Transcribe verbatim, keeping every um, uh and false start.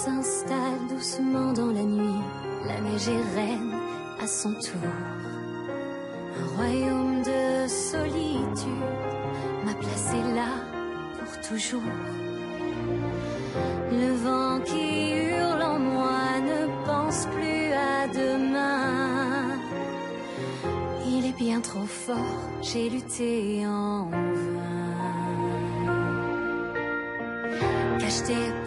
s'installe doucement dans la nuit. La neige est reine à son tour. Un royaume de solitude m'a placé là pour toujours. Le vent qui hurle en moi ne pense plus à demain. Il est bien trop fort, j'ai lutté en vain. Cache tes